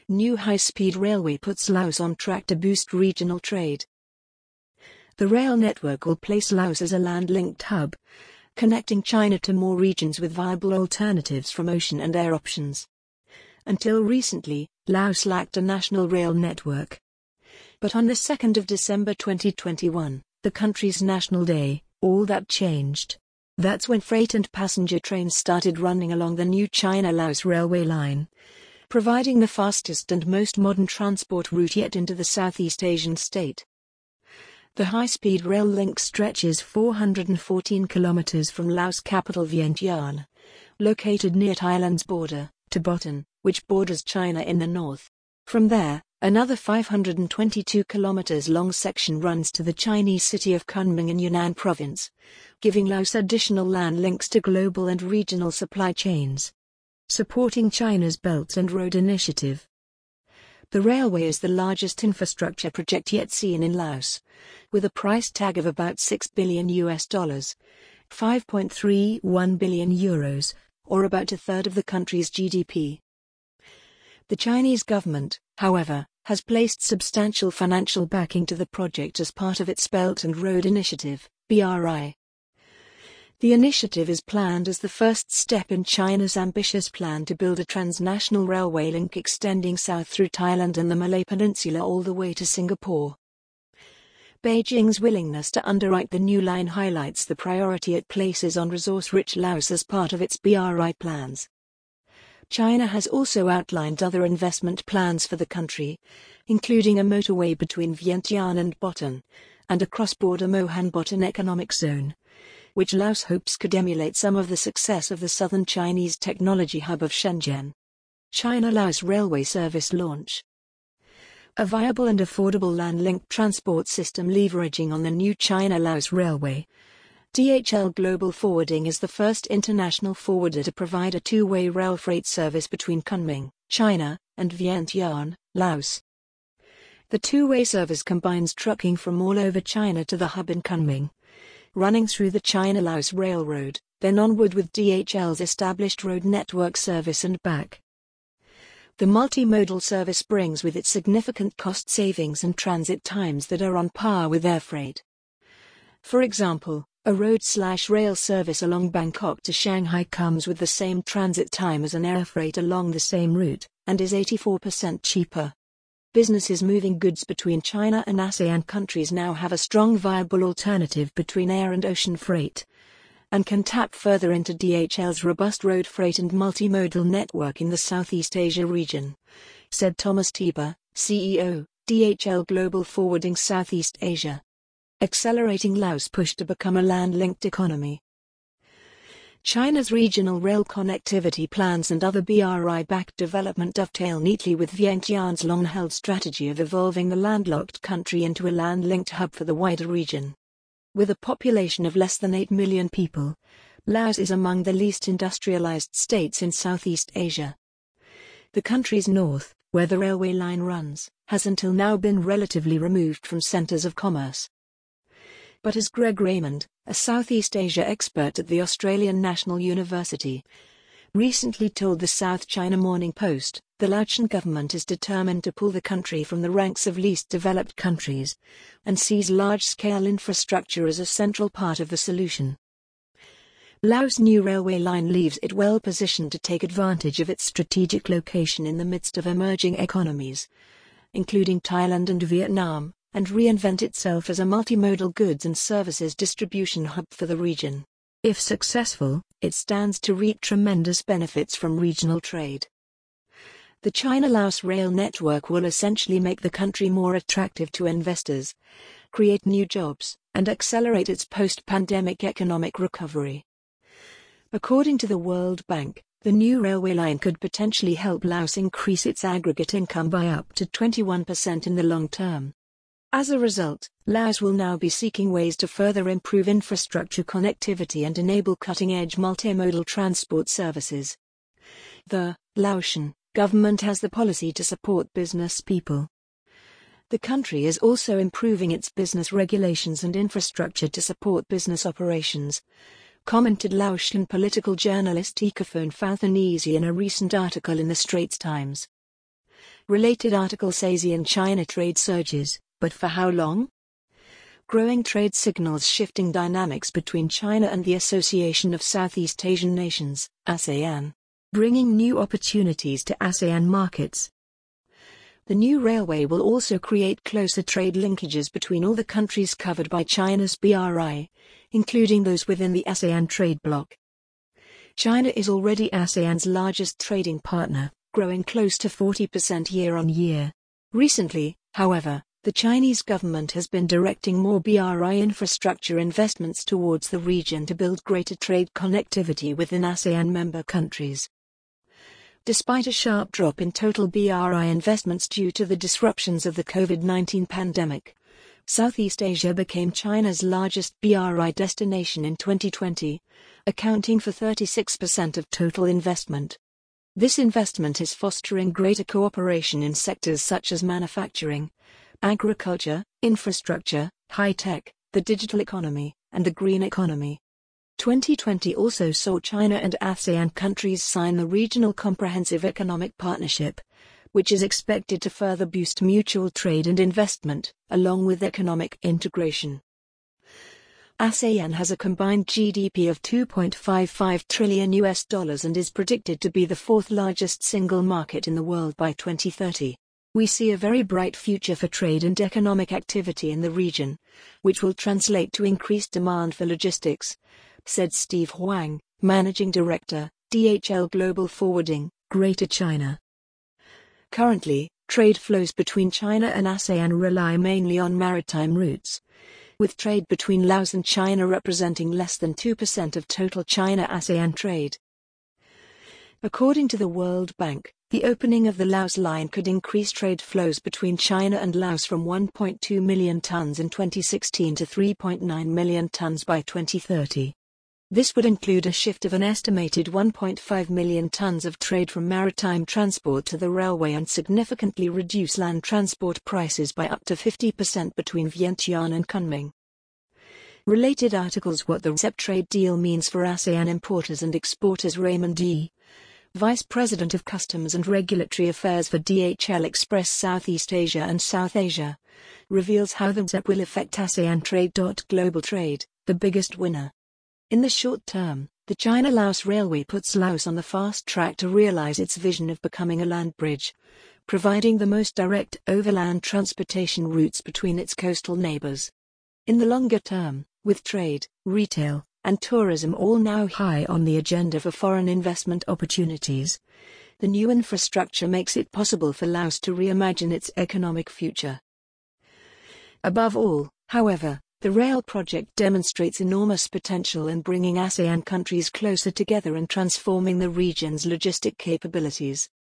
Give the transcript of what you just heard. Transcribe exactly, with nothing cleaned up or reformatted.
New high-speed railway puts Laos on track to boost regional trade. The rail network will place Laos as a land-linked hub, connecting China to more regions with viable alternatives from ocean and air options. Until recently, Laos lacked a national rail network. But on the second of December twenty twenty-one, the country's National Day, all that changed. That's when freight and passenger trains started running along the new China-Laos railway line, providing the fastest and most modern transport route yet into the Southeast Asian state. The high-speed rail link stretches four hundred fourteen kilometers from Laos capital Vientiane, located near Thailand's border, to Botan, which borders China in the north. From there, another five hundred twenty-two kilometers long section runs to the Chinese city of Kunming in Yunnan province, giving Laos additional land links to global and regional supply chains, supporting China's Belt and Road Initiative. The railway is the largest infrastructure project yet seen in Laos, with a price tag of about six billion U S dollars, five point three one billion euros, or about a third of the country's G D P. The Chinese government, however, has placed substantial financial backing to the project as part of its Belt and Road Initiative, B R I. The initiative is planned as the first step in China's ambitious plan to build a transnational railway link extending south through Thailand and the Malay Peninsula all the way to Singapore. Beijing's willingness to underwrite the new line highlights the priority it places on resource-rich Laos as part of its B R I plans. China has also outlined other investment plans for the country, including a motorway between Vientiane and Botan, and a cross-border Mohan-Botan economic zone, which Laos hopes could emulate some of the success of the southern Chinese technology hub of Shenzhen. China-Laos Railway Service launch. A viable and affordable land-linked transport system leveraging on the new China-Laos Railway. D H L Global Forwarding is the first international forwarder to provide a two-way rail freight service between Kunming, China, and Vientiane, Laos. The two-way service combines trucking from all over China to the hub in Kunming, running through the China-Laos Railroad, then onward with D H L's established road network service and back. The multimodal service brings with it significant cost savings and transit times that are on par with air freight. For example, a road-slash-rail service along Bangkok to Shanghai comes with the same transit time as an air freight along the same route, and is eighty-four percent cheaper. Businesses moving goods between China and ASEAN countries now have a strong viable alternative between air and ocean freight, and can tap further into D H L's robust road freight and multimodal network in the Southeast Asia region, said Thomas Tiber, C E O, D H L Global Forwarding Southeast Asia. Accelerating Laos' push to become a land-linked economy. China's regional rail connectivity plans and other B R I-backed development dovetail neatly with Vientiane's long-held strategy of evolving the landlocked country into a land-linked hub for the wider region. With a population of less than eight million people, Laos is among the least industrialized states in Southeast Asia. The country's north, where the railway line runs, has until now been relatively removed from centers of commerce. But as Greg Raymond, a Southeast Asia expert at the Australian National University, recently told the South China Morning Post, the Laotian government is determined to pull the country from the ranks of least developed countries, and sees large-scale infrastructure as a central part of the solution. Laos' new railway line leaves it well positioned to take advantage of its strategic location in the midst of emerging economies, including Thailand and Vietnam, and reinvent itself as a multimodal goods and services distribution hub for the region. If successful, it stands to reap tremendous benefits from regional trade. The China-Laos rail network will essentially make the country more attractive to investors, create new jobs, and accelerate its post-pandemic economic recovery. According to the World Bank, the new railway line could potentially help Laos increase its aggregate income by up to twenty-one percent in the long term. As a result, Laos will now be seeking ways to further improve infrastructure connectivity and enable cutting-edge multimodal transport services. The Laotian government has the policy to support business people. The country is also improving its business regulations and infrastructure to support business operations, commented Laotian political journalist Ekaphone Phauthanese in a recent article in the Straits Times. Related article says ASEAN-China trade surges, but for how long? Growing trade signals shifting dynamics between China and the Association of Southeast Asian Nations, ASEAN, bringing new opportunities to ASEAN markets. The new railway will also create closer trade linkages between all the countries covered by China's B R I, including those within the ASEAN trade bloc. China is already ASEAN's largest trading partner, growing close to forty percent year on year. Recently, however, the Chinese government has been directing more B R I infrastructure investments towards the region to build greater trade connectivity within ASEAN member countries. Despite a sharp drop in total B R I investments due to the disruptions of the COVID nineteen pandemic, Southeast Asia became China's largest B R I destination in twenty twenty, accounting for thirty-six percent of total investment. This investment is fostering greater cooperation in sectors such as manufacturing, agriculture, infrastructure, high-tech, the digital economy, and the green economy. twenty twenty also saw China and ASEAN countries sign the Regional Comprehensive Economic Partnership, which is expected to further boost mutual trade and investment, along with economic integration. ASEAN has a combined G D P of two point five five trillion U S dollars and is predicted to be the fourth largest single market in the world by twenty thirty. We see a very bright future for trade and economic activity in the region, which will translate to increased demand for logistics, said Steve Huang, Managing Director, D H L Global Forwarding, Greater China. Currently, trade flows between China and ASEAN rely mainly on maritime routes, with trade between Laos and China representing less than two percent of total China-ASEAN trade. According to the World Bank, the opening of the Laos line could increase trade flows between China and Laos from one point two million tons in twenty sixteen to three point nine million tons by twenty thirty. This would include a shift of an estimated one point five million tons of trade from maritime transport to the railway and significantly reduce land transport prices by up to fifty percent between Vientiane and Kunming. Related articles: What the R C E P trade deal means for ASEAN importers and exporters. Raymond E. Vice President of Customs and Regulatory Affairs for D H L Express Southeast Asia and South Asia, reveals how the R C E P will affect ASEAN trade. Global trade, the biggest winner. In the short term, the China-Laos Railway puts Laos on the fast track to realize its vision of becoming a land bridge, providing the most direct overland transportation routes between its coastal neighbors. In the longer term, with trade, retail, and tourism all now high on the agenda for foreign investment opportunities, the new infrastructure makes it possible for Laos to reimagine its economic future. Above all, however, the rail project demonstrates enormous potential in bringing ASEAN countries closer together and transforming the region's logistic capabilities.